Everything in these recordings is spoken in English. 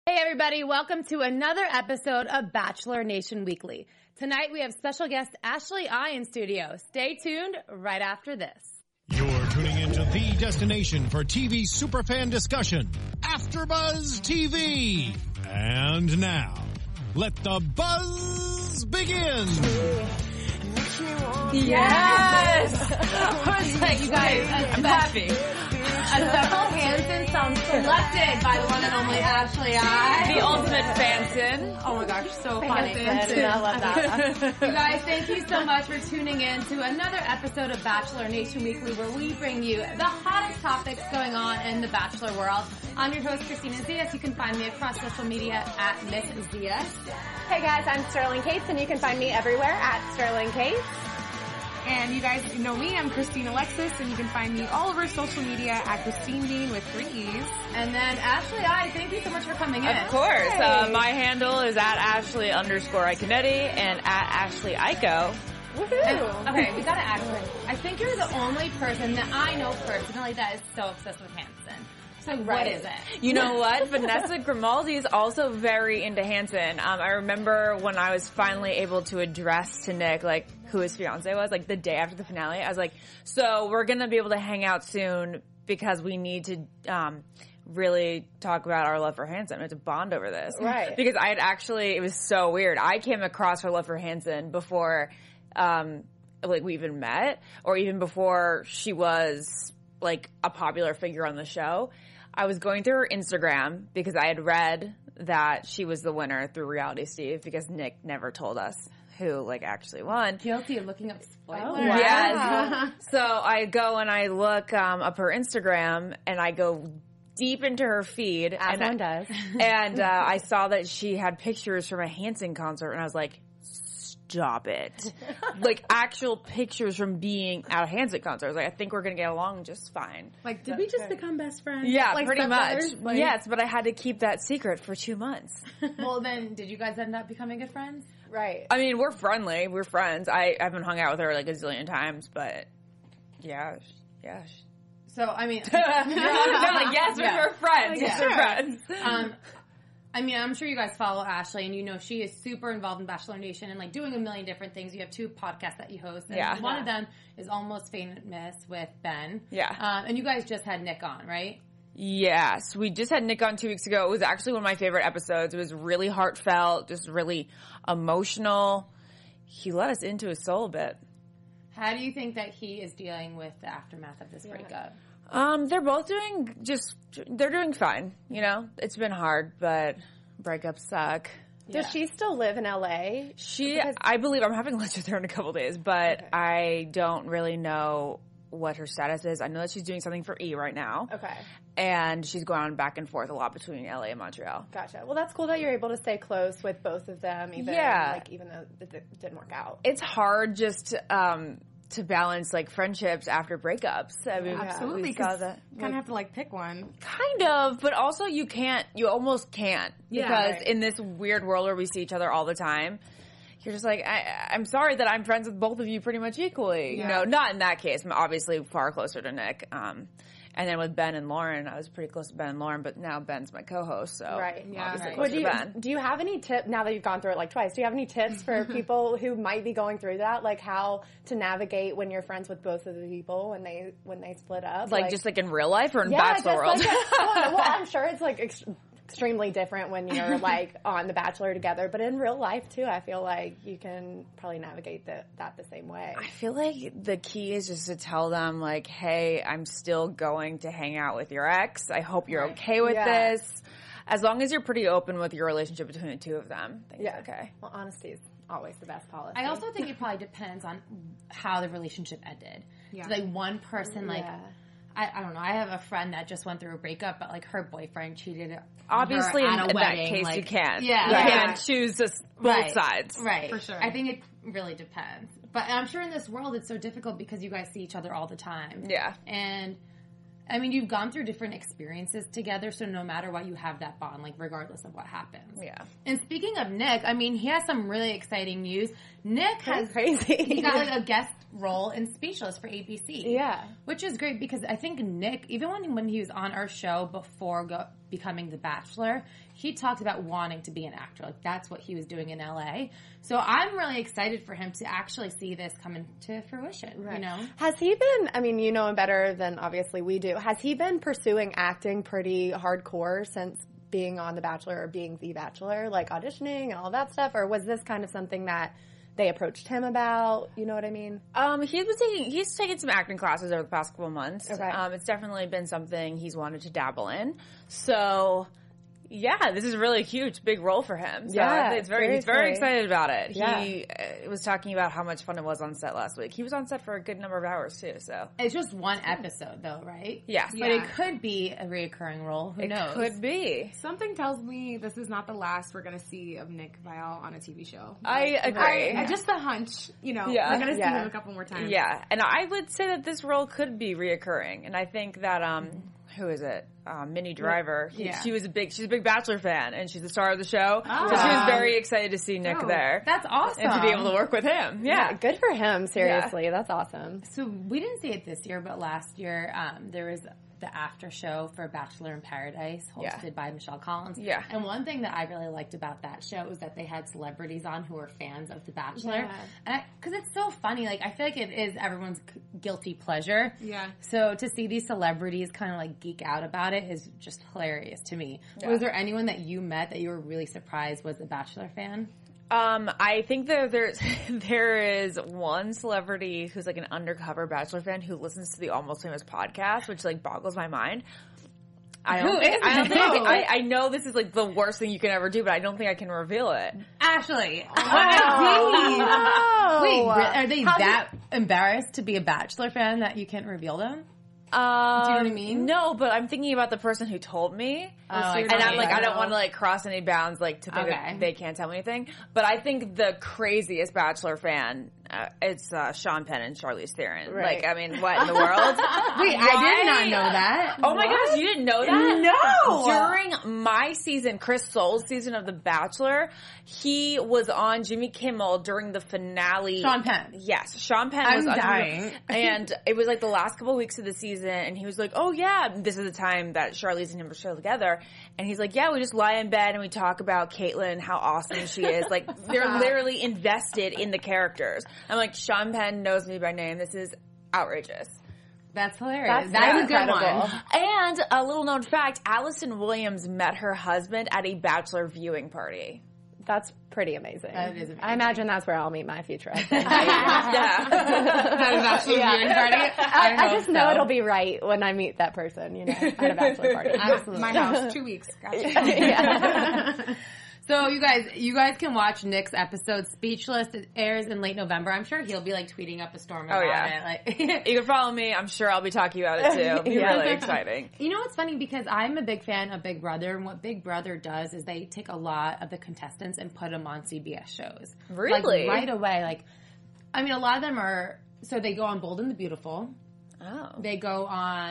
Hey everybody, welcome to another episode of Bachelor Nation Weekly. Tonight we have special guest Ashley I in studio. Stay tuned right after this. You're tuning into the destination for TV superfan discussion, AfterBuzz TV. And now, let the buzz begin. Yes! I was like, you guys, I'm happy. Several Hansen songs selected by the one and only Ashley I. The ultimate Fanson. Oh my gosh, so funny. I love that. You guys, thank you so much for tuning in to another episode of Bachelor Nation Weekly, where we bring you the hottest topics going on in the Bachelor world. I'm your host, Christina Zias. You can find me across social media at Miss Zias. Hey guys, I'm Sterling Cates, and you can find me everywhere at Sterling Cates. And you guys know me, I'm Christine Alexis, and you can find me all over social media at Christine Dean with 3 E's. And then Ashley I, thank you so much for coming in. Of course. Hey. My handle is at Ashley_Iconetti and at Ashley Ico. Woohoo! Okay, we gotta ask you. I think you're the only person that I know personally that is so obsessed with Hanson. So what is it? You know what? Vanessa Grimaldi is also very into Hanson. I remember when I was finally able to address to Nick, like, who his fiance was, like, the day after the finale. I was like, so we're gonna be able to hang out soon because we need to, really talk about our love for Hanson. We have to bond over this. Right. Because I had actually, it was so weird. I came across her love for Hanson before, like, we even met, or even before she was, like, a popular figure on the show. I was going through her Instagram because I had read that she was the winner through Reality Steve because Nick never told us who, like, actually won. Guilty of looking up spoilers. Oh, wow. Yes. So I go and I look up her Instagram and I go deep into her feed. As one does. And I saw that she had pictures from a Hanson concert and I was like, stop it. Like, actual pictures from being at a Hanson concert. I was like, I think we're going to get along just fine. Like, did we just become best friends? Yeah, like pretty much. stepbrothers? Like, Yes, but I had to keep that secret for 2 months. Well, then, did you guys end up becoming good friends? Right. I mean, we're friendly. We're friends. I haven't hung out with her like a zillion times, but yeah. So, I mean... No, like, yes, we're friends. Yeah. Yes, we're friends. I mean, I'm sure you guys follow Ashley, and you know she is super involved in Bachelor Nation and, like, doing a million different things. You have 2 podcasts that you host. And Yeah. one of them is Almost Famous with Ben. Yeah. And you guys just had Nick on, right? Yes, we just had Nick on 2 weeks ago. It was actually one of my favorite episodes. It was really heartfelt, just really emotional. He let us into his soul a bit. How do you think that he is dealing with the aftermath of this breakup? They're both they're doing fine. You know, it's been hard, but breakups suck. Does she still live in LA? I believe I'm having lunch with her in a couple days, but Okay. I don't really know what her status is. I know that she's doing something for E right now. Okay. And she's going back and forth a lot between LA and Montreal. Gotcha. Well, that's cool that you're able to stay close with both of them, even though it didn't work out. It's hard just to balance, like, friendships after breakups. I mean, Absolutely, we saw because that. you kind of have to, like, pick one. Kind of, but also you almost can't. Yeah, because right. in this weird world where we see each other all the time, you're just like, I'm sorry that I'm friends with both of you pretty much equally. Yeah. You know, not in that case. I'm obviously far closer to Nick. And then with Ben and Lauren, I was pretty close to Ben and Lauren, but now Ben's my co-host, so Right. obviously Right. closer to Ben. Do you have any tip, now that you've gone through it like twice, do you have any tips for people who might be going through that? Like how to navigate when you're friends with both of the people when they split up? Like just like in real life or in yeah, Bachelor just world? like well, I'm sure it's like extremely different when you're like on The Bachelor together, but in real life too, I feel like you can probably navigate that the same way. I feel like the key is just to tell them, like, hey, I'm still going to hang out with your ex. I hope you're okay with Yeah. this. As long as you're pretty open with your relationship between the two of them, I think it's okay. Well, honesty is always the best policy. I also think it probably depends on how the relationship ended. Yeah. So, like, one person, like... Yeah. I don't know. I have a friend that just went through a breakup, but, like, her boyfriend cheated on Obviously, her in at a that wedding. case, like, you can't. Yeah. You Right. can't choose both Right. sides. Right. For sure. I think it really depends. But I'm sure in this world it's so difficult because you guys see each other all the time. Yeah. And, I mean, you've gone through different experiences together, so no matter what, you have that bond, like, regardless of what happens. Yeah. And speaking of Nick, I mean, he has some really exciting news. Nick has... crazy. He got, like, a guest role in Speechless for ABC. Yeah. Which is great because I think Nick, even when he was on our show before becoming The Bachelor, he talked about wanting to be an actor. Like, that's what he was doing in LA. So I'm really excited for him to actually see this come into fruition, you know? Has he been, I mean, you know him better than obviously we do. Has he been pursuing acting pretty hardcore since being on The Bachelor or being The Bachelor, like auditioning and all that stuff? Or was this kind of something that they approached him about? You know what I mean? He's taken some acting classes over the past couple of months. Okay. It's definitely been something he's wanted to dabble in. So, yeah, this is really a huge, big role for him. So he's very excited about it. Yeah. He was talking about how much fun it was on set last week. He was on set for a good number of hours too. So it's just one episode, though, right? Yes, but it could be a reoccurring role. Who knows? It could be. Something tells me this is not the last we're going to see of Nick Viall on a TV show. I agree. Just a hunch, you know. Yeah. We're going to see him a couple more times. Yeah, and I would say that this role could be reoccurring, and I think that who is it? Minnie Driver. She's a big Bachelor fan, and she's the star of the show. So she was very excited to see Nick there. That's awesome. And to be able to work with him. Yeah. Good for him, seriously. That's awesome. So we didn't see it this year, but last year there was the after show for Bachelor in Paradise hosted by Michelle Collins. Yeah. And one thing that I really liked about that show was that they had celebrities on who were fans of The Bachelor. Yeah. Because it's so funny. Like, I feel like it is everyone's guilty pleasure. Yeah. So to see these celebrities kind of like geek out about it is just hilarious to me. Yeah. Was there anyone that you met that you were really surprised was a Bachelor fan? I think that there is one celebrity who's like an undercover Bachelor fan who listens to the Almost Famous podcast, which like boggles my mind. I know this is like the worst thing you can ever do, but I don't think I can reveal it. Ashley. Oh. Wait, are they that embarrassed to be a Bachelor fan that you can't reveal them? Do you know what I mean? No, but I'm thinking about the person who told me. And I'm like, I don't want to like cross any bounds, like to think that they can't tell me anything. But I think the craziest Bachelor fan, it's Sean Penn and Charlize Theron. Right. Like, I mean, what in the world? Wait, I did not know that. Oh my gosh, you didn't know that? No. During my season, Chris Soules' season of The Bachelor, he was on Jimmy Kimmel during the finale. Sean Penn. Yes, Sean Penn was dying. And it was like the last couple of weeks of the season, and he was like, oh yeah, this is the time that Charlize and him were still together. And he's like, yeah, we just lie in bed and we talk about Caitlyn, how awesome she is. Like, they're literally invested in the characters. I'm like, Sean Penn knows me by name. This is outrageous. That's hilarious. That's a good one. And a little known fact, Allison Williams met her husband at a Bachelor viewing party. That's pretty amazing. That is amazing. I imagine that's where I'll meet my future husband. I just know it'll be right when I meet that person, you know, at a Bachelor party. Absolutely. My house, 2 weeks. Gotcha. Yeah. So you guys can watch Nick's episode Speechless. It airs in late November. I'm sure he'll be like tweeting up a storm about it. Like, you can follow me. I'm sure I'll be talking about it too. It'll be really exciting. You know what's funny? Because I'm a big fan of Big Brother, and what Big Brother does is they take a lot of the contestants and put them on CBS shows. Really? Like, right away. Like, I mean, a lot of them are, so they go on Bold and the Beautiful. Oh. They go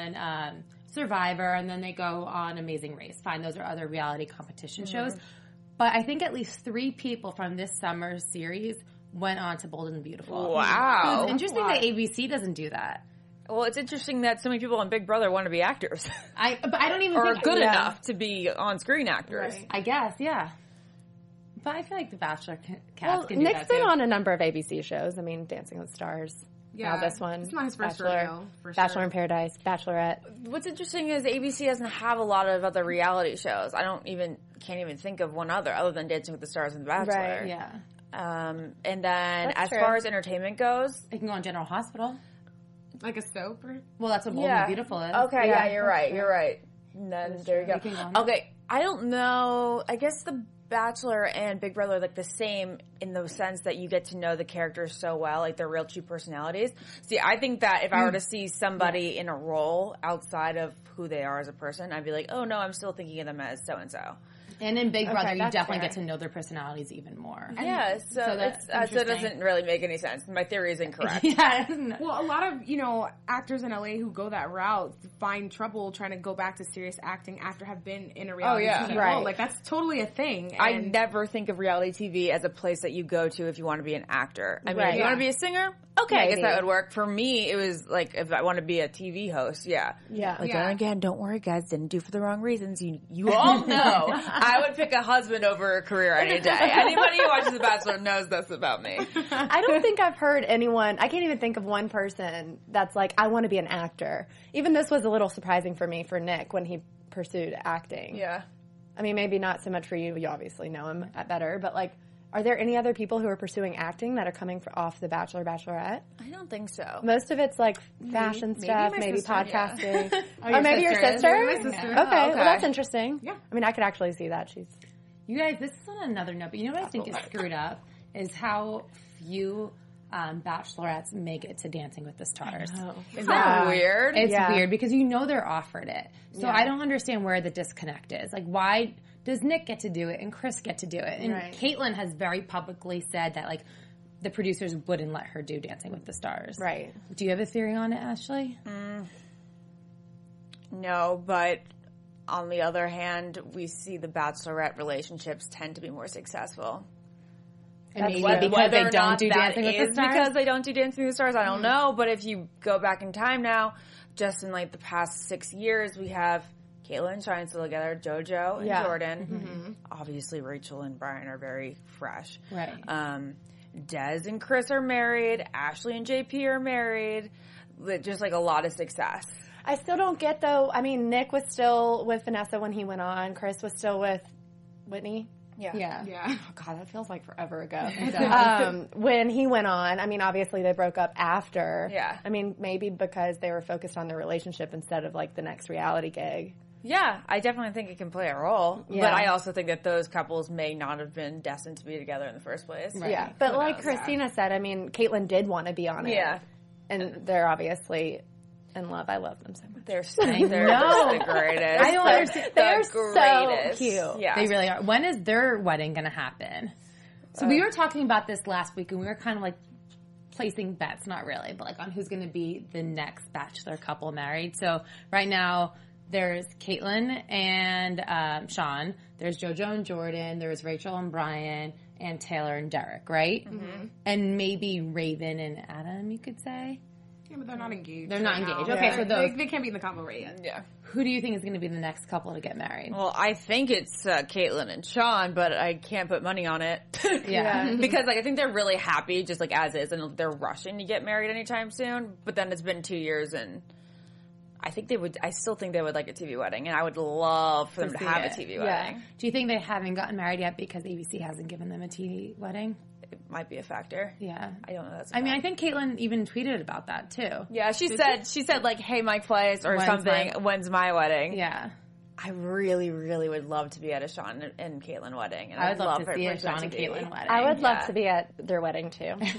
on Survivor, and then they go on Amazing Race. Fine, those are other reality competition shows. But I think at least 3 people from this summer's series went on to Bold and Beautiful. Wow. So it's interesting that ABC doesn't do that. Well, it's interesting that so many people on Big Brother want to be actors. But I don't even or think... good enough to be on-screen actors. Right. I guess, yeah. But I feel like the Bachelor cast can do Nick's that, been too. on a number of ABC shows. I mean, Dancing with the Stars. Yeah. Now this one. It's not his first Bachelor, rodeo, for Bachelor sure. in Paradise, Bachelorette. What's interesting is ABC doesn't have a lot of other reality shows. I can't even think of one other than Dancing with the Stars and The Bachelor. Right. Yeah. And then That's as true. far as entertainment goes, They can go on General Hospital. Like a soap? Or? Well, that's what Bold and Beautiful is. Okay, yeah, you're right. You're right. And then there you can go go. on. Okay, I don't know. I guess The Bachelor and Big Brother are like the same in the sense that you get to know the characters so well, like their real true personalities. See, I think that if I were to see somebody in a role outside of who they are as a person, I'd be like, oh no, I'm still thinking of them as so-and-so. And in Big Brother, you that's definitely fair. get to know their personalities even more. Yeah, so that's so it doesn't really make any sense. My theory is incorrect. Yeah. Well, a lot of, actors in LA who go that route find trouble trying to go back to serious acting after have been in a reality TV Right. role. Like, that's totally a thing. I And never think of reality TV as a place that you go to if you want to be an actor. I mean, Right. if you want to be a singer, Okay, I guess Maybe. that would work. For me, it was like if I want to be a TV host, yeah. Like, then again, don't worry, guys. Didn't do for the wrong reasons. You all know. I would pick a husband over a career any day. Anybody who watches The Bachelor knows that's about me. I don't think I've heard anyone, I can't even think of one person that's like, I want to be an actor. Even this was a little surprising for me, for Nick, when he pursued acting. Yeah. I mean, maybe not so much for you. You obviously know him better, but like, are there any other people who are pursuing acting that are coming off The Bachelor, Bachelorette? I don't think so. Most of it's like fashion stuff, my maybe sister, podcasting. yeah. Or maybe your sister? My sister. Okay, okay. well, that's interesting. Yeah. I mean, I could actually see that. She's You guys, this is on another note, but you know what I think is screwed up is how few bachelorettes make it to Dancing with the Stars. Isn't that weird? It's Yeah. weird because you know they're offered it. So I don't understand where the disconnect is. Like, why does Nick get to do it and Chris get to do it? And Right. Caitlyn has very publicly said that, like, the producers wouldn't let her do Dancing with the Stars. right. Do you have a theory on it, Ashley? No, but on the other hand, we see the Bachelorette relationships tend to be more successful. And maybe Whether because they or don't not do that Dancing with the is Stars? because they don't do Dancing with the Stars, I don't know. But if you go back in time now, just in like the past 6 years, we have Caitlyn and Shine still together, JoJo and Yeah. Jordan. Obviously, Rachel and Brian are very fresh. Right. Des and Chris are married. Ashley and JP are married. Just like a lot of success. I still don't get, though. I mean, Nick was still with Vanessa when he went on. Chris was still with Whitney. Yeah. Yeah. Yeah. Oh, God, that feels like forever ago. When he went on, I mean, obviously they broke up after. Yeah. I mean, maybe because they were focused on their relationship instead of like the next reality gig. Yeah, I definitely think it can play a role. Yeah. But I also think that those couples may not have been destined to be together in the first place. Yeah. But like Christina said, I mean, Caitlyn did want to be on it. Yeah. And they're obviously in love. I love them so much. They're just the greatest. I don't understand. They're The so greatest. cute. Yeah. They really are. When is their wedding going to happen? So we were talking about this last week, and we were kind of like placing bets, not really, but like on who's going to be the next Bachelor couple married. So right now, there's Caitlyn and Sean. There's JoJo and Jordan. There's Rachel and Brian and Taylor and Derek, right? Mm-hmm. And maybe Raven and Adam, you could say. Yeah, but they're not engaged. They're not right now. engaged. Okay, so those. They can't be in the combo right yet. Yeah. Who do you think is going to be the next couple to get married? Well, I think it's Caitlyn and Sean, but I can't put money on it. Yeah. Because like I think they're really happy just like as is, and they're rushing to get married anytime soon. But then it's been 2 years, and I think they would. I still think they would like a TV wedding, and I would love for them to see have it. a TV Yeah. wedding. Do you think they haven't gotten married yet because ABC hasn't given them a TV wedding? It might be a factor. Yeah. I don't know. That's. I mean, I think Caitlyn even tweeted about that too. Yeah, she said like, "Hey, Mike Place" or When's something. my- When's my wedding? Yeah. I really, really would love to be at a Sean and Caitlyn wedding. And I would love to for see it a for it Sean and to be. Caitlyn wedding. I would love Yeah. to be at their wedding too. I'm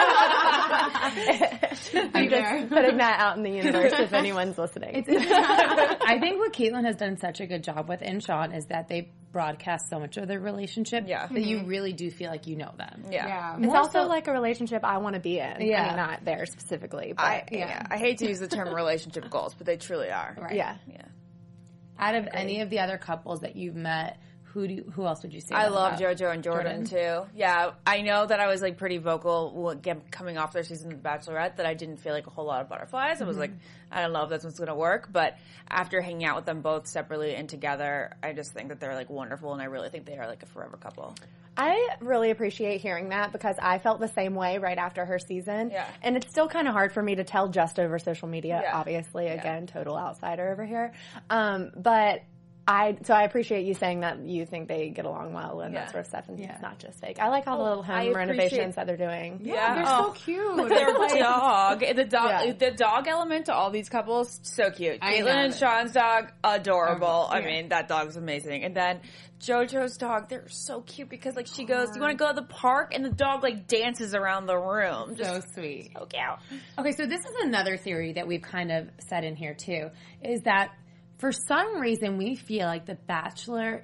Just putting that out in the universe if anyone's listening. I think what Caitlyn has done such a good job with and Sean is that they broadcast so much of their relationship Yeah. that you really do feel like you know them. Yeah. It's also like a relationship I want to be in. Yeah. I mean, not there specifically, but I hate to use the term relationship goals, but they truly are. Right. yeah. Yeah. Out of any of the other couples that you've met, who else would you say? I that love about? JoJo and Jordan too. Yeah, I know that I was like pretty vocal coming off their season of The Bachelorette that I didn't feel like a whole lot of butterflies. I was like, I don't know if that's what's going to work. But after hanging out with them both separately and together, I just think that they're like wonderful, and I really think they are like a forever couple. I really appreciate hearing that because I felt the same way right after her season. Yeah. And it's still kind of hard for me to tell just over social media, Yeah. obviously. Again, total outsider over here. But I appreciate you saying that you think they get along well and that sort of stuff, and it's not just fake. I like all the little I home appreciate- renovations that they're doing. Yeah, They're so cute. Their dog, Yeah. the dog element to all these couples, so cute. I Caitlyn love and it. Sean's dog, adorable. I mean, that dog's amazing. And then JoJo's dog, they're so cute because like she goes, "You want to go to the park?" and the dog like dances around the room. Just So sweet. so cute. Okay, so this is another theory that we've kind of said in here too, is that for some reason we feel like The Bachelor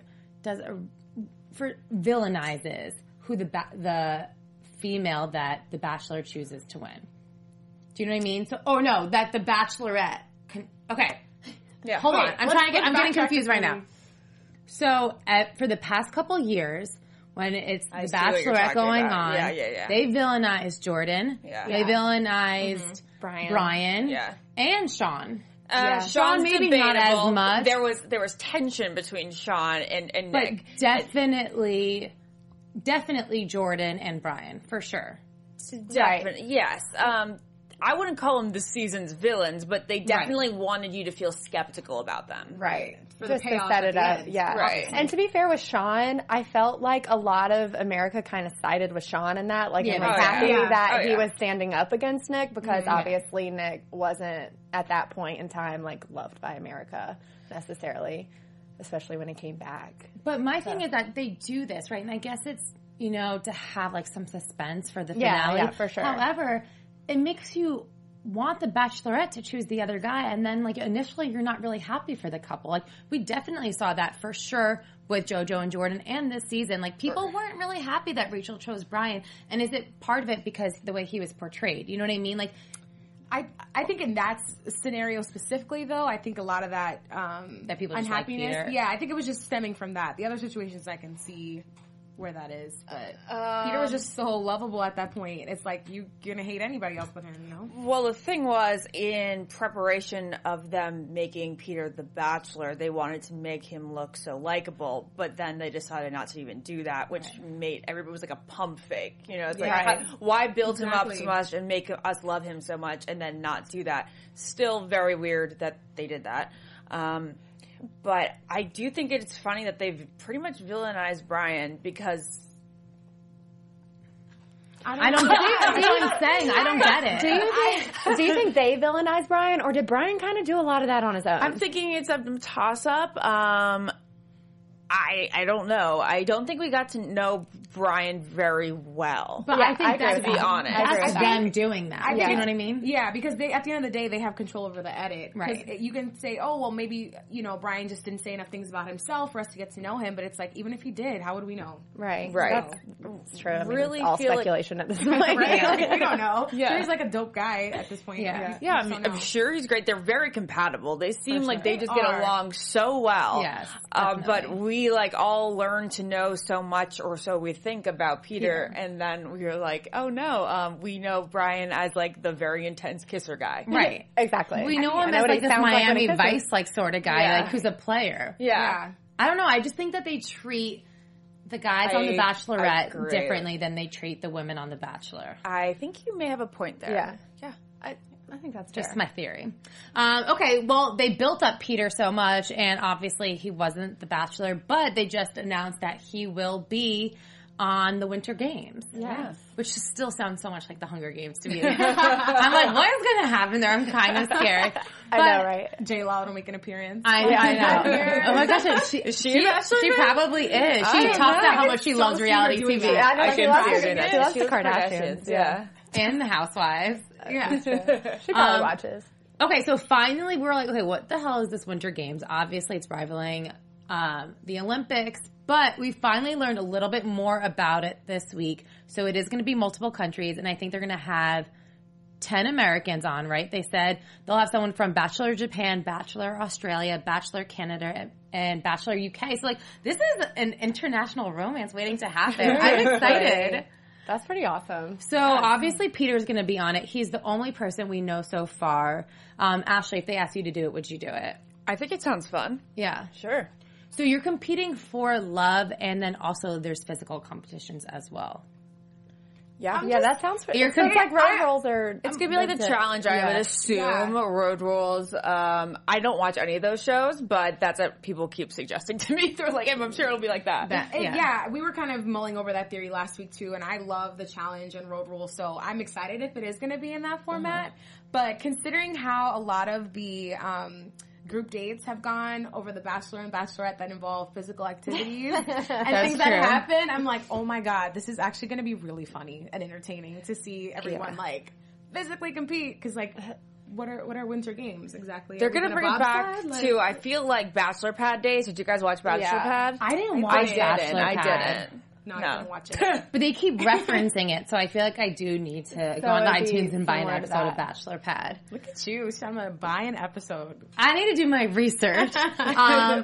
villainizes who the female that The Bachelor chooses to win. Do you know what I mean? So, that The Bachelorette. Okay, Yeah, hold on. I'm getting backtrack confused right now. and- So for the past couple years, when it's I the see what you're Bachelorette talking going about. on. Yeah. They villainized Jordan. Yeah. They villainized Brian. Yeah. And Sean. Sean's Sean maybe debatable. not as much. There was tension between Sean and But Nick. definitely Jordan and Brian, for sure. Definitely, yes. I wouldn't call them the season's villains, but they definitely wanted you to feel skeptical about them. Right. For the Just to payoff set at it the up. end. Yeah. Right. And to be fair with Sean, I felt like a lot of America kind of sided with Sean in that. Like, Yeah, and was they did. happy Yeah. that Oh, he yeah. was standing up against Nick because obviously Nick wasn't at that point in time like loved by America necessarily, especially when he came back. But my thing is that they do this, right? And I guess it's, to have like some suspense for the finale. Yeah, for sure. However, it makes you want the Bachelorette to choose the other guy, and then like initially you're not really happy for the couple. Like we definitely saw that for sure with JoJo and Jordan, and this season, like people weren't really happy that Rachel chose Brian. And is it part of it because the way he was portrayed? You know what I mean? Like I think in that scenario specifically, though, I think a lot of that that people just like unhappiness. Peter. Yeah, I think it was just stemming from that. The other situations I can see where that is, but Peter was just so lovable at that point. It's like you're gonna hate anybody else but him, Well, the thing was, in preparation of them making Peter the Bachelor, they wanted to make him look so likable, but then they decided not to even do that, which made everybody was like a pump fake. It's like, why build him up so much and make us love him so much and then not do that? Still very weird that they did that. But I do think it's funny that they've pretty much villainized Brian because I don't get it. That's what I'm saying. I don't get it. Do you think they villainized Brian, or did Brian kind of do a lot of that on his own? I'm thinking it's a toss-up. I don't know. I don't think we got to know Brian very well. But I think that's, to be honest. that's them doing that. You know what I mean? Yeah, because at the end of the day, they have control over the edit. Right. You can say, oh, well, maybe, Brian just didn't say enough things about himself for us to get to know him. But it's like, even if he did, how would we know? Right. That's true. I mean, Really it's all feel like- speculation at this point. Right? Like, we don't know. Yeah. Sure, he's like a dope guy at this point. Yeah. Yeah, We just don't I'm know. sure he's great. They're very compatible. They seem like they just They get are. along so well. Yes, But definitely. we all learn to know so much, or so we think about Peter, and then we're like, oh no, we know Brian as the very intense kisser guy. Right. Exactly. We know him I as what he this sounds like when Miami he kisses. Vice sort of guy, Yeah. who's a player. Yeah. I don't know. I just think that they treat the guys on The I Bachelorette agree. differently than they treat the women on The Bachelor. I think you may have a point there. Yeah. Yeah. I think that's Just fair. my theory. Okay, well, they built up Peter so much, and obviously he wasn't the Bachelor, but they just announced that he will be on the Winter Games. Yes. Which just still sounds so much like the Hunger Games to me. I'm like, what is going to happen there? I'm kind of scared. I know, right? J-Law will make an appearance. I know. Oh my gosh, she probably is. She talks about how much she loves reality TV. I know, she loves see her doing that. she loves She the loves Kardashians. Yeah. And the Housewives. Yeah. She probably watches. Okay, so finally we're like, okay, what the hell is this Winter Games? Obviously it's rivaling the Olympics, but we finally learned a little bit more about it this week. So it is going to be multiple countries, and I think they're going to have 10 Americans on, right? They said they'll have someone from Bachelor Japan, Bachelor Australia, Bachelor Canada, and Bachelor UK. So this is an international romance waiting to happen. I'm excited. That's pretty awesome. So obviously Peter's going to be on it. He's the only person we know so far. Ashley, if they asked you to do it, would you do it? I think it sounds fun. Yeah. Sure. So you're competing for love, and then also there's physical competitions as well. Yeah. Yeah, that sounds pretty. You're It's like road rolls are. It's gonna be like the challenge. I would assume Road Rules. I don't watch any of those shows, but that's what people keep suggesting to me. They're like, I'm sure it'll be like that. Yeah, we were kind of mulling over that theory last week too, and I love the challenge and road rules, so I'm excited if it is going to be in that format. But considering how a lot of the group dates have gone over The Bachelor and Bachelorette that involve physical activities and things that happen, I'm like, oh my god, this is actually going to be really funny and entertaining to see everyone physically compete, because what are Winter Games exactly? They're gonna bring it back to. I feel like Bachelor Pad days. Did you guys watch Bachelor Pad? I didn't watch Bachelor I Pad. didn't. No, I didn't watch it. But they keep referencing it, so I feel like I do need to go on it'd be iTunes and buy an similar to episode of that. Bachelor Pad. Look at you, I'm gonna buy an episode. I need to do my research.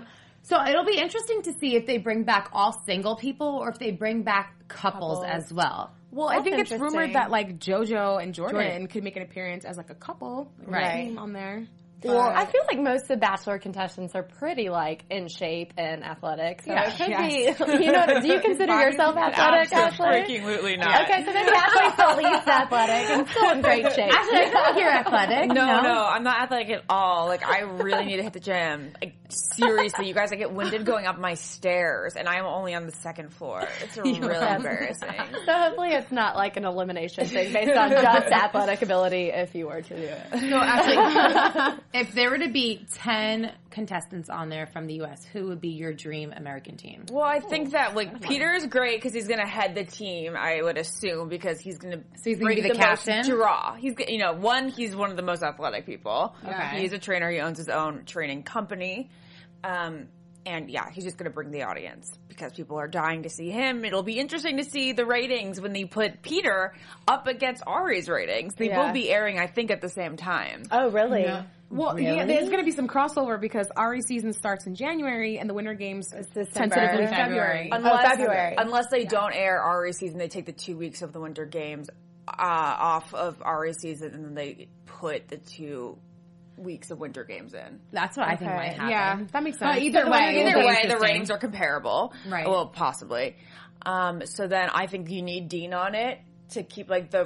So it'll be interesting to see if they bring back all single people or if they bring back couples as well. Well, I think it's rumored that like JoJo and Jordan could make an appearance as like a couple, right, on there. Well, I feel like most of the Bachelor contestants are pretty, like, in shape and athletic. So it could be, you know, do you consider yourself athletic, Ashley? Absolutely not. Okay, so maybe Ashley's the least athletic and still in great shape. Ashley, I feel like you're athletic. No, I'm not athletic at all. Like, I really need to hit the gym. Like, seriously, you guys, I get winded going up my stairs, and I'm only on the second floor. It's really embarrassing. So hopefully it's not like an elimination thing based on just athletic ability if you were to do it. So actually, if there were to be 10 contestants on there from the U.S., who would be your dream American team? Well, I think that, like, Peter is great because he's going to head the team, I would assume, because he's going to be the captain? most draw. He's, you know, he's one of the most athletic people. Okay. He's a trainer. He owns his own training company. And yeah, he's just going to bring the audience because people are dying to see him. It'll be interesting to see the ratings when they put Peter up against Ari's ratings. They will be airing, I think, at the same time. Oh, really? No. Well, yeah, there's going to be some crossover because Ari's season starts in January and the Winter Games tentatively February. Unless they don't air Ari's season, they take the 2 weeks of the Winter Games off of Ari's season and then they put the 2 weeks of Winter Games in. That's what I think might happen. Yeah, that makes sense. Either way, the ratings are comparable. Right. Well, possibly. So then I think you need Dean on it to keep like the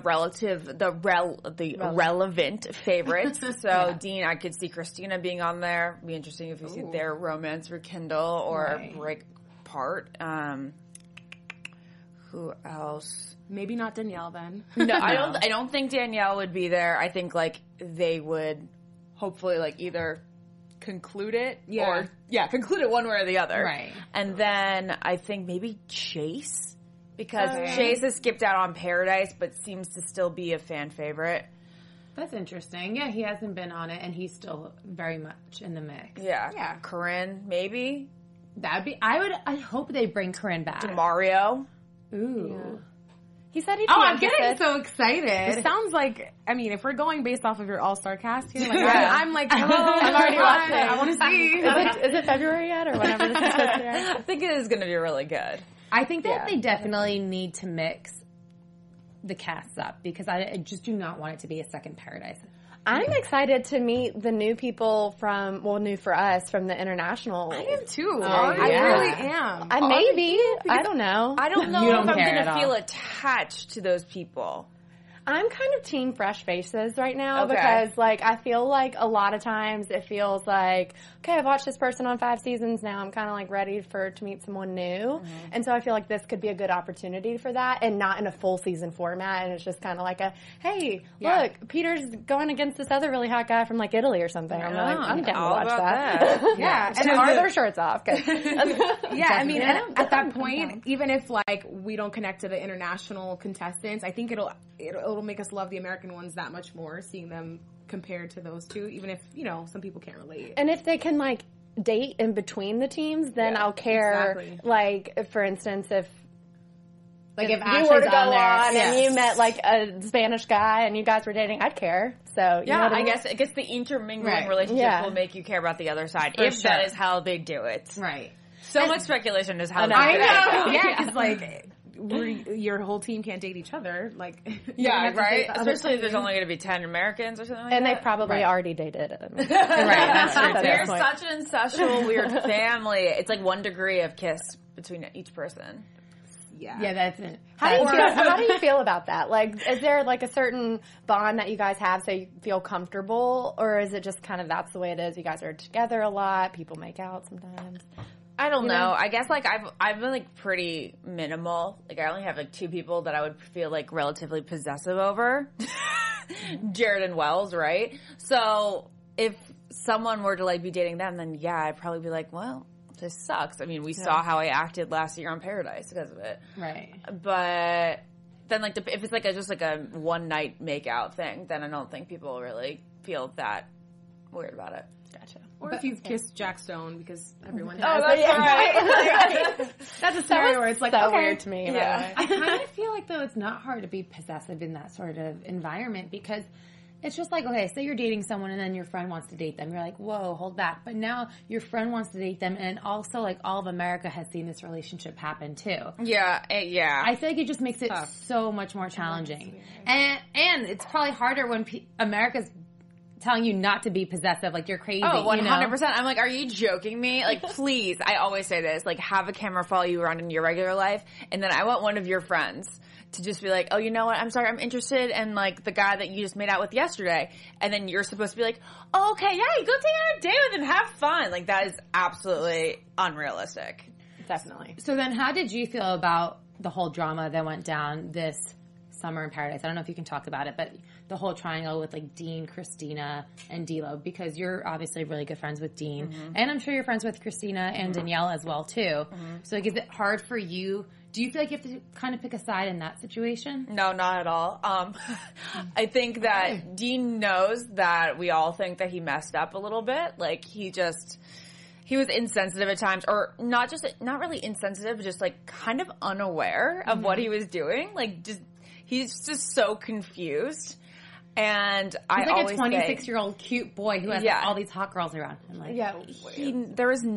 relevant favorites. So Dean, I could see Christina being on there. It'd be interesting if you see their romance rekindle or break apart. Who else? Maybe not Danielle then. No, I don't think Danielle would be there. I think like they would hopefully like either conclude it or conclude it one way or the other. Right. And then I think maybe Chase. Because Chase has skipped out on Paradise, but seems to still be a fan favorite. That's interesting. Yeah, he hasn't been on it, and he's still very much in the mix. Yeah. Corinne, maybe. That'd be. I hope they bring Corinne back. Mario. Ooh. Yeah. He said he'd I'm getting so excited. It sounds like, I mean, if we're going based off of your all-star cast here, like, I'm like, hello, I'm already watching. I want to see. Is it February yet or whenever this is supposed to air? I think it is going to be really good. I think that they definitely need to mix the casts up because I just do not want it to be a second Paradise. I'm excited to meet the new people new for us from the international. I am too. I really am. Maybe. I don't know. I don't know You if don't I'm care going at to feel all. attached to those people. I'm kind of team fresh faces right now Okay. because, like, I feel like a lot of times it feels like, okay, I've watched this person on 5 seasons now. I'm kind of, like, ready to meet someone new. Mm-hmm. And so I feel like this could be a good opportunity for that and not in a full season format. And it's just kind of like hey, look, Peter's going against this other really hot guy from, like, Italy or something. I'm like, I'm down to all watch about that. Yeah. And are their shirts off? Yeah, I mean, and at that point, even if like we don't connect to the international contestants, I think it'll make us love the American ones that much more, seeing them compared to those two, even if, you know, some people can't relate. And if they can, like, date in between the teams, then I'll care. Exactly. Like, for instance, if Like if you Ashley's were to go on there, on and you met, like, a Spanish guy and you guys were dating, I'd care. So, you know what I mean? I guess the intermingling Right. relationship Yeah. will make you care about the other side For if that sure. is how they do it. right? So much speculation is how they I do it. know. Yeah, because like your whole team can't date each other. Like, you Yeah, have to right? date the other Especially if there's team. only going to be 10 Americans or something like And that. they've probably already dated. Right, that's true too. They're such an incestual, weird family. It's like 1 degree of kiss between each person. Yeah, that's it. How do you feel about that? Like, is there, like, a certain bond that you guys have so you feel comfortable? Or is it just kind of that's the way it is? You guys are together a lot. People make out sometimes. I don't know. I guess like I've been like pretty minimal. Like I only have like 2 people that I would feel like relatively possessive over. Jared and Wells, right? So if someone were to like be dating them, then yeah, I'd probably be like, well, this sucks. I mean, we saw how I acted last year on Paradise because of it. Right. But then like if it's like just like a one night makeout thing, then I don't think people really feel that weird about it. Gotcha. Or if you've kissed Jack Stone, because everyone Oh, has. that's right. That's a scenario where it's like, so okay. weird to me. Yeah. I kind of feel like though it's not hard to be possessive in that sort of environment because it's just like, okay, say you're dating someone and then your friend wants to date them. You're like, whoa, hold back. But now your friend wants to date them, and also like all of America has seen this relationship happen too. Yeah. I feel like it just makes it so much more challenging. And it's probably harder when America's telling you not to be possessive, like you're crazy. Oh, 100%. You know? I'm like, are you joking me? Like, please, I always say this, like, have a camera follow you around in your regular life, and then I want one of your friends to just be like, oh, you know what, I'm sorry, I'm interested in, like, the guy that you just made out with yesterday, and then you're supposed to be like, oh, okay, yeah, go take on a date with him, have fun. Like, that is absolutely unrealistic. Definitely. So then how did you feel about the whole drama that went down this summer in Paradise? I don't know if you can talk about it, but the whole triangle with like Dean, Christina, and D'Lo, because you're obviously really good friends with Dean, and I'm sure you're friends with Christina and Danielle as well too. So like, is it hard for you? Do you feel like you have to kind of pick a side in that situation? No, not at all. I think that Dean knows that we all think that he messed up a little bit. Like, he was insensitive at times, or not really insensitive, but just like kind of unaware of what he was doing. Like, he's just so confused. And he's like a 26-year-old cute boy who has like all these hot girls around him. Like, there was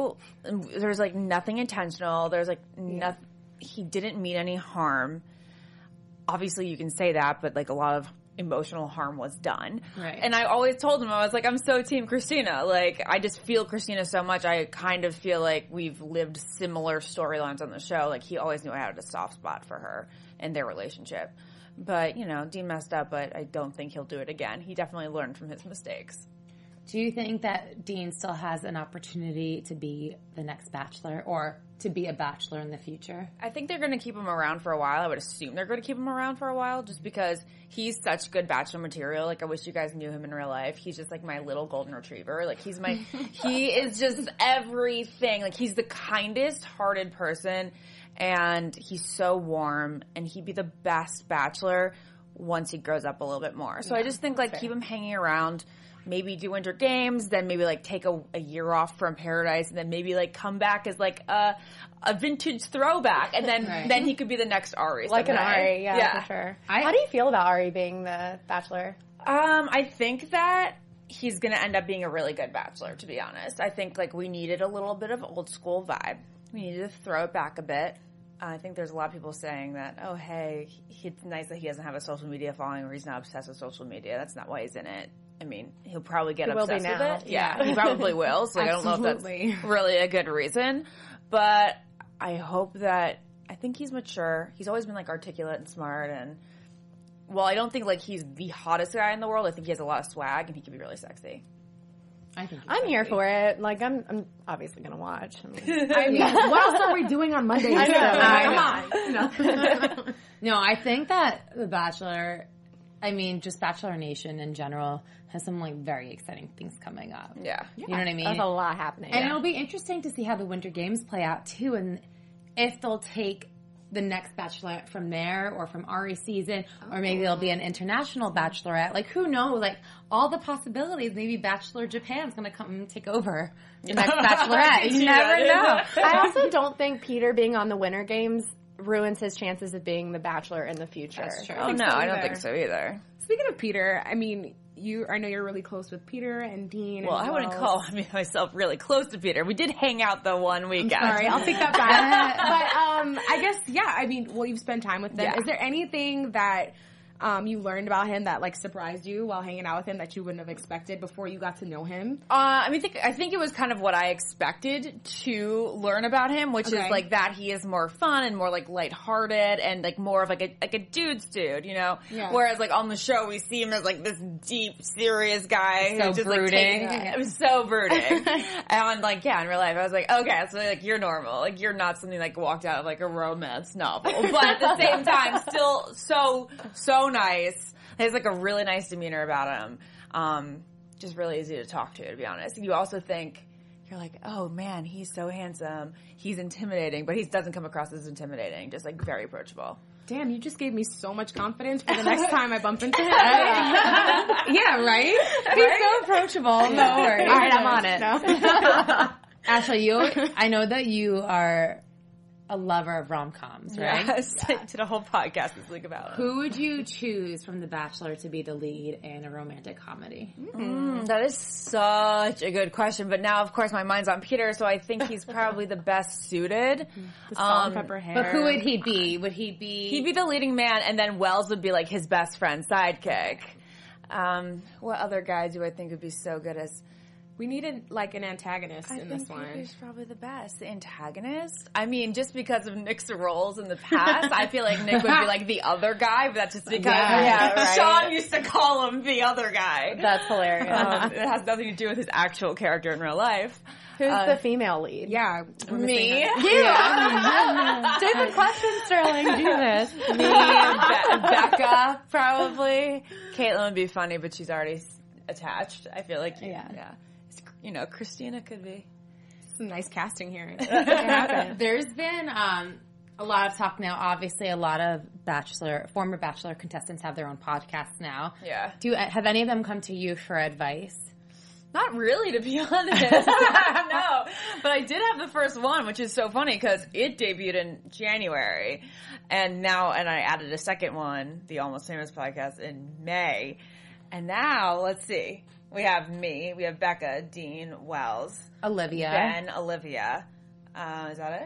like nothing intentional. There's like nothing. He didn't mean any harm. Obviously, you can say that, but like a lot of emotional harm was done. Right. And I always told him, I was like, I'm so team Christina. Like, I just feel Christina so much. I kind of feel like we've lived similar storylines on the show. Like, he always knew I had a soft spot for her and their relationship. But, you know, Dean messed up, but I don't think he'll do it again. He definitely learned from his mistakes. Do you think that Dean still has an opportunity to be the next Bachelor or to be a Bachelor in the future? I think they're going to keep him around for a while. I would assume they're going to keep him around for a while just because he's such good Bachelor material. Like, I wish you guys knew him in real life. He's just like my little golden retriever. Like, he is just everything. Like, he's the kindest hearted person. And he's so warm, and he'd be the best Bachelor once he grows up a little bit more. So I just think, like, keep him hanging around, maybe do Winter Games, then maybe, like, take a year off from Paradise, and then maybe, like, come back as, like, a vintage throwback, and then then he could be the next Ari. Like an Ari, yeah, for sure. How do you feel about Ari being the Bachelor? I think that he's going to end up being a really good Bachelor, to be honest. I think, like, we needed a little bit of old school vibe. We needed to throw it back a bit. I think there's a lot of people saying that, oh, hey, it's nice that he doesn't have a social media following or he's not obsessed with social media. That's not why he's in it. I mean, he'll probably get obsessed with it. Yeah, he probably will. So I don't know if that's really a good reason. But I hope that – I think he's mature. He's always been, like, articulate and smart. And, well, I don't think, like, he's the hottest guy in the world. I think he has a lot of swag and he can be really sexy. I think I'm here for it. Like, I'm obviously going to watch. I mean, what else are we doing on Monday? Come on. No, I think that The Bachelor, I mean, just Bachelor Nation in general, has some, like, very exciting things coming up. Yeah. You know what I mean? There's a lot happening. And it'll be interesting to see how the Winter Games play out, too, and if they'll take the next Bachelorette from there or from Ari's season, or maybe there'll be an international Bachelorette. Like, who knows? Like, all the possibilities. Maybe Bachelor Japan's going to come and take over the next Bachelorette. You never know. I also don't think Peter being on the Winter Games ruins his chances of being the Bachelor in the future. That's true. Oh, no, I don't think so either. Speaking of Peter, I mean, I know you're really close with Peter and Dean. Well, I wouldn't call myself really close to Peter. We did hang out the one weekend. Sorry, I'll take that back. But I guess, I mean, well, you've spent time with them. Yeah. Is there anything that you learned about him that, like, surprised you while hanging out with him that you wouldn't have expected before you got to know him? I think it was kind of what I expected to learn about him, which is like that he is more fun and more like lighthearted and like more of like a dude's dude, you know. Yeah. Whereas like on the show we see him as like this deep, serious guy So who's just brooding. It was so brooding. And like in real life I was like, okay, so like you're normal, like you're not something like walked out of like a romance novel, but at the same time still so nice. He has like a really nice demeanor about him. Just really easy to talk to be honest. You also think, you're like, oh man, he's so handsome. He's intimidating, but he doesn't come across as intimidating. Just like very approachable. Damn, you just gave me so much confidence for the next time I bump into him. Yeah, right? He's so approachable. No worries. All right, I'm on it. Ashley, I know that you are a lover of rom-coms, right? Yes. I did a whole podcast this week about it. Who would you choose from The Bachelor to be the lead in a romantic comedy? That is such a good question. But now, of course, my mind's on Peter, so I think he's probably the best suited. The salt and pepper hair. But who would he be? Would he be... He'd be the leading man, and then Wells would be like his best friend sidekick. What other guy do I think would be so good as... We needed an antagonist in this one. Peter's probably the best. The antagonist? I mean, just because of Nick's roles in the past, I feel like Nick would be like the other guy, but that's just because right. Sean used to call him the other guy. That's hilarious. It has nothing to do with his actual character in real life. Who's the female lead? Yeah. Me? Yeah. Stupid question, Sterling. Jesus. Me, Becca, probably. Caitlin would be funny, but she's already attached. I feel like, Christina could be. Some nice casting here. There's been a lot of talk now. Obviously, a lot of former Bachelor contestants have their own podcasts now. Yeah. Have any of them come to you for advice? Not really, to be honest. No. But I did have the first one, which is so funny because it debuted in January. And I added a second one, the Almost Famous podcast, in May. And now, let's see. We have me. We have Becca, Dean, Wells. Olivia. Ben, Olivia. Is that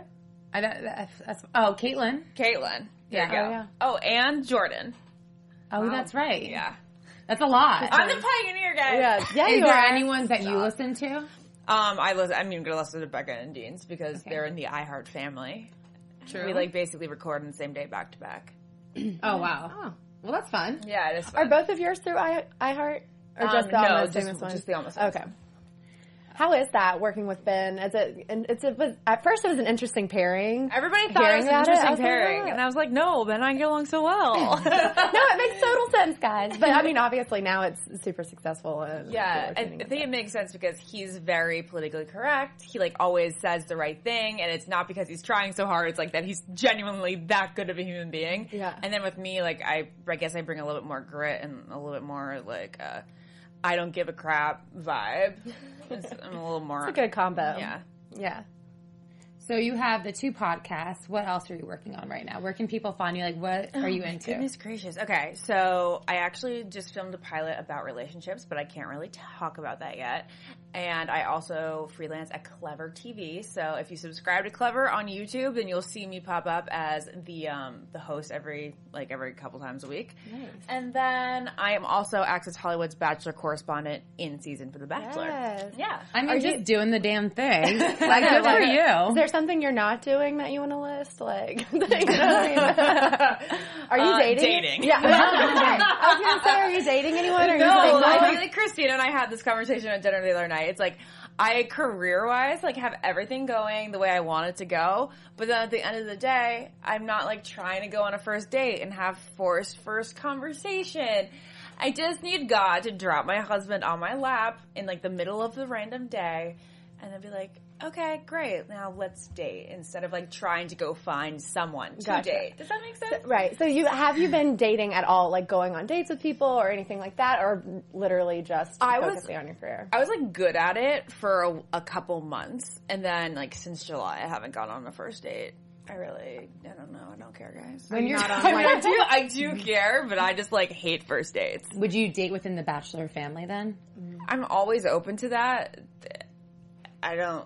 it? Caitlin. Caitlin. There you go. Oh, yeah. Oh, and Jordan. Oh, that's right. Yeah. That's a lot. I'm the pioneer, guys. Yeah, Is you there are. any ones that you listen to? I'm going to listen to Becca and Dean's because they're in the iHeart family. True. We basically record on the same day back to back. Oh, wow. Oh. Well, that's fun. Yeah, it is fun. Are both of yours through iHeart? Or just the Almost Famous one? just the Almost Famous. Okay. How is that working with Ben? At first it was an interesting pairing. Everybody thought it was an interesting pairing, and I was like, no, Ben and I get along so well. No, it makes total sense, guys. But I mean, obviously now it's super successful. And Yeah, I think it makes sense because he's very politically correct. He always says the right thing, and it's not because he's trying so hard. It's that he's genuinely that good of a human being. Yeah. And then with me, I guess I bring a little bit more grit and a little bit more I don't give a crap vibe. I'm a little more. It's a good combo. Yeah. Yeah. So you have the 2 podcasts. What else are you working on right now? Where can people find you? What are you into? Goodness gracious. Okay, so I actually just filmed a pilot about relationships, but I can't really talk about that yet. And I also freelance at Clever TV. So if you subscribe to Clever on YouTube, then you'll see me pop up as the host every couple times a week. Nice. And then I am also Access Hollywood's Bachelor corresponondent in season for The Bachelor. Yes. Yeah. I mean, just doing the damn thing. Good for you. Is there something you're not doing that you want to list? You know what I mean? Are you dating? Dating. Yeah. I was going to say, are you dating anyone? Are you No, single? I feel like Christina and I had this conversation at dinner the other night. It's I career-wise, have everything going the way I want it to go, but then at the end of the day, I'm not trying to go on a first date and have forced first conversation. I just need God to drop my husband on my lap in the middle of the random day and then be like, okay, great, now let's date instead of trying to go find someone to Gotcha. date. Does that make sense? Right. So have you been dating at all, going on dates with people or anything like that, or literally just focusing on your career? I was good at it for a couple months, and then since July, I haven't gone on a first date. I don't know. I don't care, guys. When you're not I do care, but I just hate first dates. Would you date within the Bachelor family then? I'm always open to that. I don't.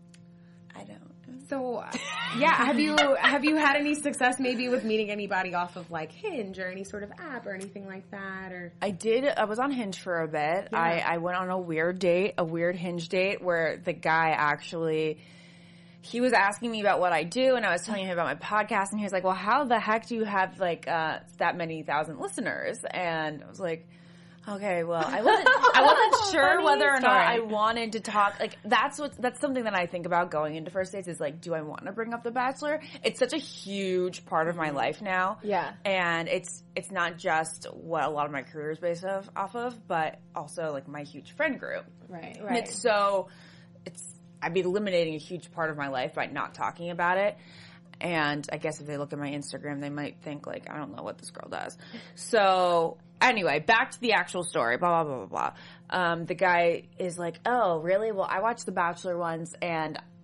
So, yeah, have you had any success maybe with meeting anybody off of Hinge or any sort of app or anything like that? Or I did. I was on Hinge for a bit. Yeah. I went on a weird Hinge date where the guy actually, he was asking me about what I do, and I was telling him about my podcast, and he was like, well, how the heck do you have that many thousand listeners? And I was like, okay, well, I wasn't sure whether or not I wanted to talk. That's something that I think about going into first dates is do I want to bring up The Bachelor? It's such a huge part of my life now. Yeah. And it's not just what a lot of my career is based off of, but also my huge friend group. Right. And I'd be eliminating a huge part of my life by not talking about it. And I guess if they look at my Instagram, they might think I don't know what this girl does. So anyway, back to the actual story, blah, blah, blah, blah, blah. The guy is oh, really? Well, I watched The Bachelor once, and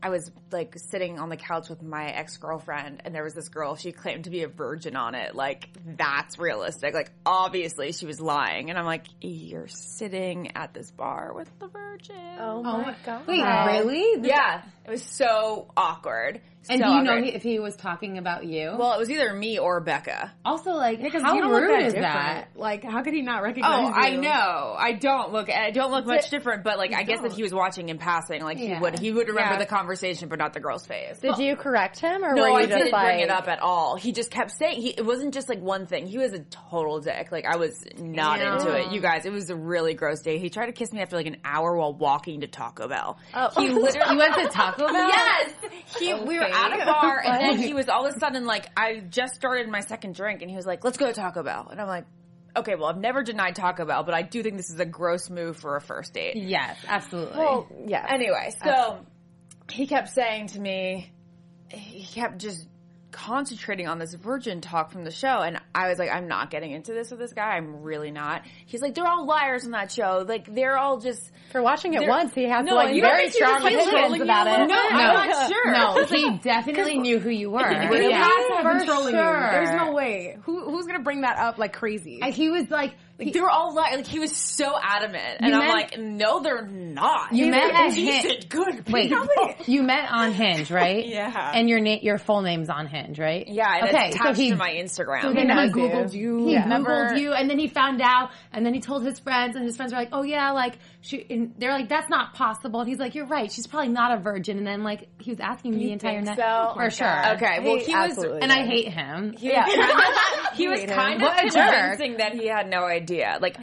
I was like sitting on the couch with my ex-girlfriend, and there was this girl, she claimed to be a virgin on it. Like, that's realistic. Like, obviously she was lying. And I'm like, you're sitting at this bar with the virgin. Oh my God. Wait, really? Yeah. It was so awkward. And So do you know awkward. if he was talking about you? Well, it was either me or Becca. Also, like, Because how you don't look rude that is different. that? Like, how could he not recognize you? I know. I don't look much different, but like I guess if he was watching in passing, like Yeah. he would remember Yeah. the conversation, but not the girl's face. Did you correct him, or No, were you I just didn't like bring it up at all. He just kept saying it wasn't just like one thing. He was a total dick. Like I was not into it. You guys, it was a really gross day. He tried to kiss me after like an hour while walking to Taco Bell. Oh. He literally You went to Taco Bell? Yes! We were at a bar, and then he was all of a sudden like, I just started my second drink, and he was like, let's go to Taco Bell. And I'm like, okay, well, I've never denied Taco Bell, but I do think this is a gross move for a first date. Yes, absolutely. Well, yeah. Anyway, so he kept saying to me, he kept just concentrating on this virgin talk from the show, and I was like, I'm not getting into this with this guy. I'm really not. He's like, they're all liars on that show. Like, they're all just... For watching it once, he has No, like you don't very think he was, strong like, opinions trolling you about a little it. bit? No, I'm not sure. No, he definitely knew who you were. He Yeah. has to have been For trolling sure. you. There's no way. Who's gonna bring that up like crazy? He was like, They were all like he was so adamant, and You I'm met- like, no, they're not. You They're met at decent, good wait, people. you met on Hinge, right? Yeah. And your full name's on Hinge, right? Yeah, and Okay, it's so attached he- to my Instagram. so he he never knows Googled you. He Never. Googled you, and then he found out, and then he told his friends, and his friends were like, "Oh yeah, like and they're like, that's not possible." And he's like, "You're right, she's probably not a virgin." And then like he was asking the entire think night so? for sure. Okay, well, he was, absolutely And I hate him. he was kind of What a jerk. convincing that he had no idea. Like,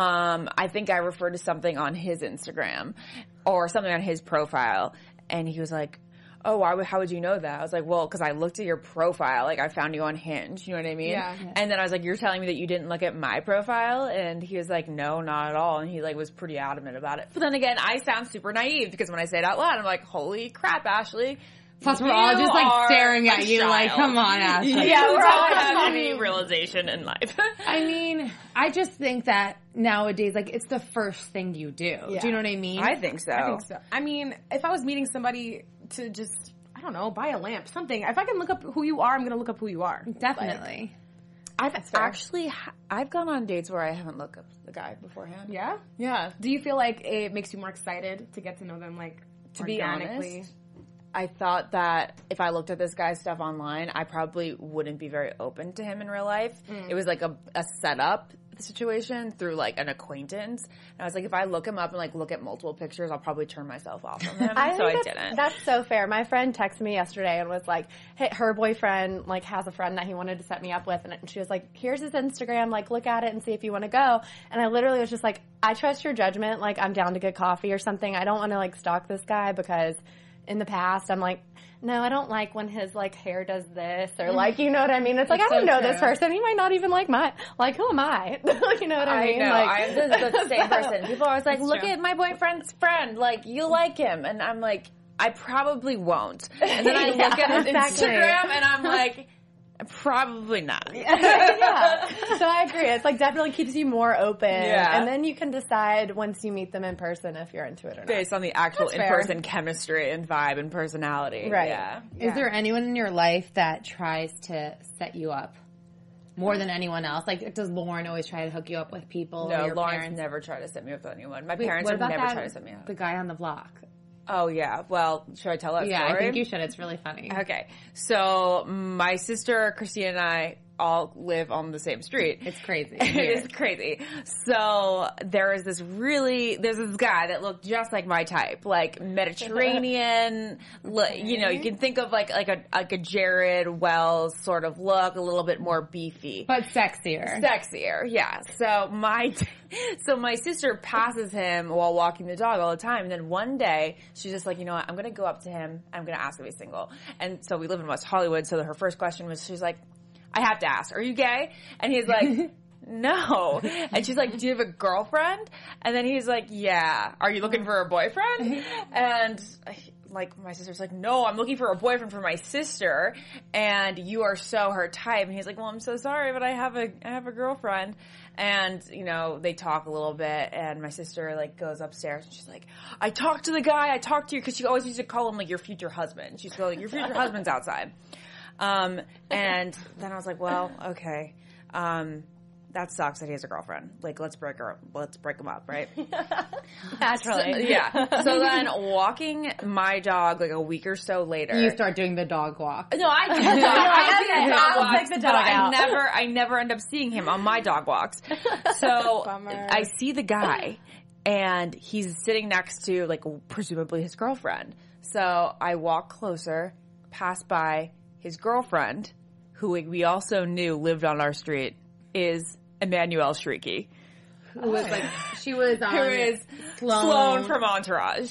I think I referred to something on his Instagram or something on his profile, and he was like, oh, how would you know that? I was like, well, because I looked at your profile. Like, I found you on Hinge. You know what I mean? Yeah. And then I was like, you're telling me that you didn't look at my profile? And he was like, no, not at all. And he like was pretty adamant about it. But then again, I sound super naive because when I say it out loud, I'm like, holy crap, Ashley. Plus, we're all You just like are staring a at you, like, child. come on, Ashley. Yeah, we're all have any realization in life. I mean, I just think that nowadays, like, it's the first thing you do. Yeah. Do you know what I mean? I think so. I think so. I mean, if I was meeting somebody to just, I don't know, buy a lamp, something. If I can look up who you are, I'm gonna look up who you are. Definitely. I've actually I've gone on dates where I haven't looked up the guy beforehand. Yeah. Yeah. Do you feel like it makes you more excited to get to know them, like, To be organically? honest, I thought that if I looked at this guy's stuff online, I probably wouldn't be very open to him in real life. It was like a setup situation through like an acquaintance. And I was like, if I look him up and like look at multiple pictures, I'll probably turn myself off from him. So I didn't. That's so fair. My friend texted me yesterday and was like, hey, her boyfriend like has a friend that he wanted to set me up with, and she was like, here's his Instagram, like look at it and see if you want to go. And I literally was just like, I trust your judgment. Like I'm down to get coffee or something. I don't want to like stalk this guy because in the past I'm like, no, I don't like when his like hair does this or like, you know what I mean? It's like, I don't know this person. He might not even like who am I? You know what I mean? I know. Like, I'm the same person. People are always like, look at my boyfriend's friend. Like, you like him. And I'm like, I probably won't. And then I look at his exactly. Instagram and I'm like, probably not. yeah. So I agree. It's like definitely keeps you more open. Yeah. And then you can decide once you meet them in person if you're into it or not. Based on the actual That's fair. in-person chemistry and vibe and personality. Right. Yeah. Is there anyone in your life that tries to set you up more than anyone else? Like, does Lauren always try to hook you up with people? or No, your Lauren's parents? never tried to set me up with anyone. My Wait, parents what have about never that- tried to set me up. The guy on the block. Oh, yeah. Well, should I tell that Yeah, story? I think you should. It's really funny. Okay. So my sister, Christina, and I all live on the same street. It's crazy. It is crazy. So there's this guy that looked just like my type, like Mediterranean. You know, you can think of like a Jared Wells sort of look, a little bit more beefy. But sexier. Sexier, yeah. So my sister passes him while walking the dog all the time, and then one day she's just like, you know what, I'm gonna go up to him, I'm gonna ask if he's single. And so we live in West Hollywood, so her first question was, she's like, I have to ask, are you gay? And he's like, no. And she's like, do you have a girlfriend? And then he's like, yeah. Are you looking for a boyfriend? And like, my sister's like, no, I'm looking for a boyfriend for my sister, and you are so her type. And he's like, well, I'm so sorry, but I have a girlfriend. And, you know, they talk a little bit, and my sister, like, goes upstairs, and she's like, I talked to the guy, I talked to you, because she always used to call him, like, your future husband. She's like, your future husband's outside. And then I was like, well, okay. That sucks that he has a girlfriend. Like, let's break him up, right? Naturally. Yeah. So then walking my dog like a week or so later. You start doing the dog walk. No, I do the dog. I do the dog I'll walks, take the but dog out. I never end up seeing him on my dog walks. So I see the guy, and he's sitting next to, like, presumably his girlfriend. So I walk closer, pass by his girlfriend, who we also knew lived on our street, is Emmanuelle Shrieky. Who was like, she was Who is Sloane from Entourage.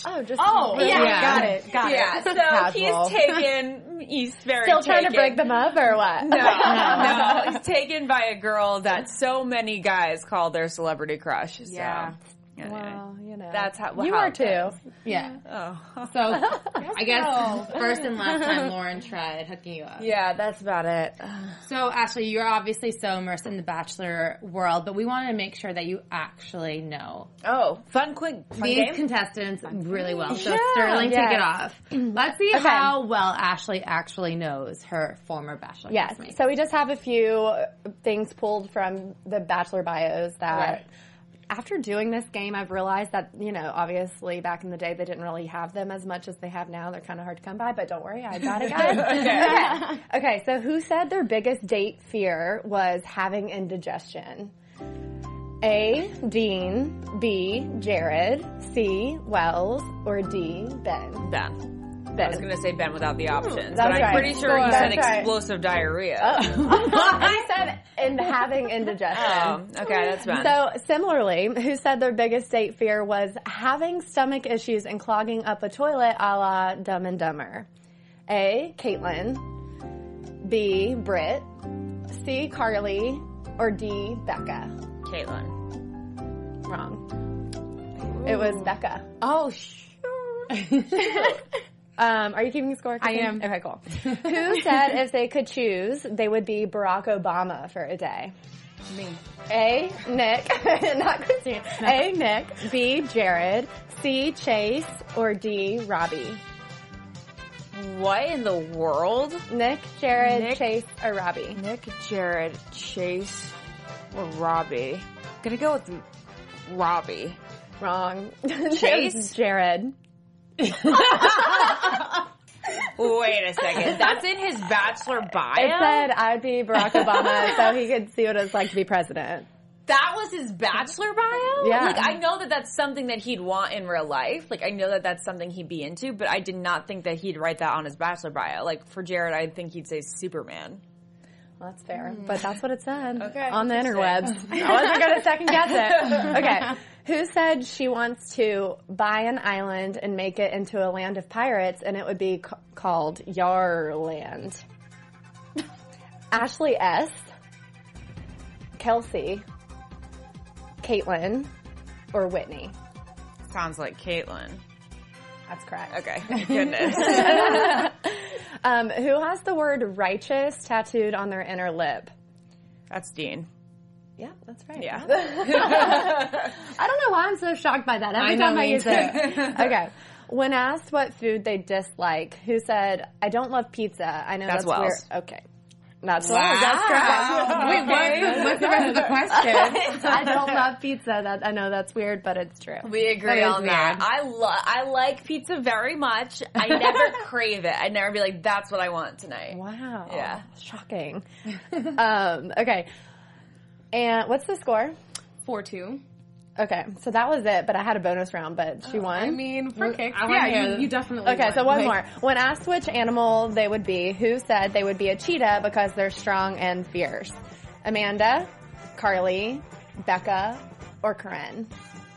Got it. Yeah, so Casual. he's very Still trying to taken. break them up or what? No, he's taken by a girl that so many guys call their celebrity crush. Yeah. So, anyway, Well, you know. that's how you how are it too. goes. Yeah. Oh. So, I guess first and last time Lauren tried hooking you up. Yeah, that's about it. So, Ashley, you're obviously so immersed in the Bachelor world, but we wanted to make sure that you actually know Oh, fun these game? contestants really well. So, Sterling, yes. take it off. Let's see how well Ashley actually knows her former Bachelor. Yes. castmate. So we just have a few things pulled from the Bachelor bios that after doing this game, I've realized that, you know, obviously back in the day, they didn't really have them as much as they have now. They're kind of hard to come by, but don't worry, I got it, guys. Okay, so who said their biggest date fear was having indigestion? A, Dean, B, Jared, C, Wells, or D, Ben? Ben. I was going to say Ben without the options, That's but I'm right. pretty sure he That's said right. explosive diarrhea. I said in having indigestion. Oh, okay, that's Ben. So similarly, who said their biggest date fear was having stomach issues and clogging up a toilet a la Dumb and Dumber? A, Caitlyn, B, Britt, C, Carly, or D, Becca? Caitlyn. Wrong. It was Becca. Oh, sure. Are you keeping score? I am. Okay, cool. Who said if they could choose, they would be Barack Obama for a day? Me. A, Nick, not Christine. A, Nick, B, Jared, C, Chase, or D, Robbie? What in the world? Nick, Jared, Nick- Chase, or Robbie? Nick, Jared, Chase, or Robbie? Gonna go with Robbie. Wrong. Chase? Jared. Wait a second. That's in his Bachelor bio? It said I'd be Barack Obama so he could see what it's like to be president. That was his Bachelor bio? Yeah. Like, I know that that's something that he'd want in real life. Like, I know that that's something he'd be into, but I did not think that he'd write that on his Bachelor bio. Like, for Jared, I think he'd say Superman. Well, that's fair, but that's what it said Okay, on the interesting. interwebs. I wasn't going to second guess it. Okay. Who said she wants to buy an island and make it into a land of pirates and it would be called Yarland? Ashley S., Kelsey, Caitlyn, or Whitney? Sounds like Caitlyn. That's correct. Okay, thank goodness. Who has the word righteous tattooed on their inner lip? That's Dean. Yeah, that's right. Yeah. I don't know why I'm so shocked by that. Every time I use it. Okay. When asked what food they dislike, who said, I don't love pizza. I know That's that's weird. Wells. Okay. That's Wells. That's correct. Wait, what's the rest of the question? I don't love pizza. I know that's weird, but it's true. We agree That is on that. weird. I like pizza very much. I never crave it. I never be like, that's what I want tonight. Wow. Yeah. Shocking. Okay. And what's the score? 4-2. Okay, so that was it, but I had a bonus round, but she won. I mean, for kicks. I wanna hear Yeah, this. you definitely Okay, won. so one Like, more. When asked which animal they would be, who said they would be a cheetah because they're strong and fierce? Amanda, Carly, Becca, or Corinne?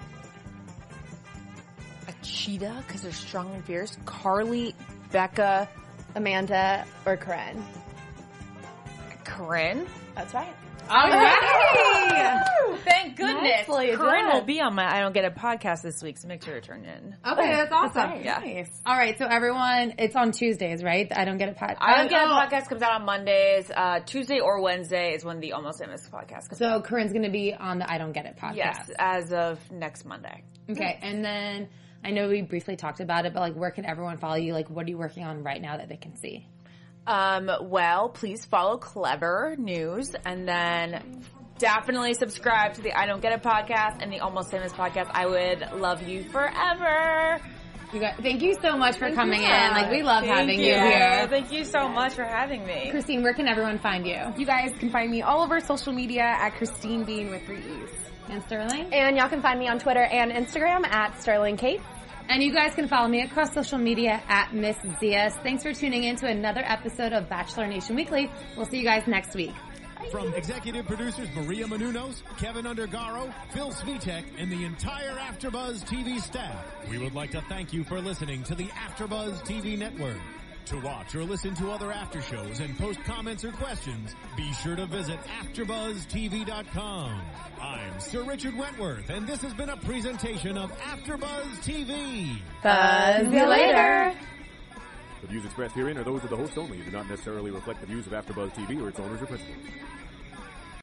A cheetah because they're strong and fierce. Carly, Becca, Amanda, or Corinne? Corinne. That's right. All right. Thank goodness. Nicely Corinne done. will be on my I Don't Get It podcast this week, so make sure to turn in. Okay, that's awesome. Yeah. Nice. All right, so everyone, it's on Tuesdays, right? I Don't Get It podcast. I Don't Get It podcast comes out on Mondays. Tuesday or Wednesday is when the Almost Famous podcast comes out. So Corinne's going to be on the I Don't Get It podcast. Yes, as of next Monday. Okay, and then I know we briefly talked about it, but like, where can everyone follow you? Like, what are you working on right now that they can see? Well, please follow Clever News, and then definitely subscribe to the I Don't Get It podcast and the Almost Famous podcast. I would love you forever. You guys, thank you so much for coming in. Like, we love having you here. Thank you so much for having me. Christine, where can everyone find you? You guys can find me all over social media at Christine Bean with 3 E's. And Sterling? And y'all can find me on Twitter and Instagram at Sterling Kate. And you guys can follow me across social media at Miss Zias. Thanks for tuning in to another episode of Bachelor Nation Weekly. We'll see you guys next week. From executive producers Maria Menounos, Kevin Undergaro, Phil Svitek, and the entire AfterBuzz TV staff, we would like to thank you for listening to the AfterBuzz TV network. To watch or listen to other after shows and post comments or questions, be sure to visit AfterBuzzTV.com. I'm Sir Richard Wentworth, and this has been a presentation of AfterBuzz TV. Buzz you later. The views expressed herein are those of the host only and do not necessarily reflect the views of AfterBuzz TV or its owners or principals.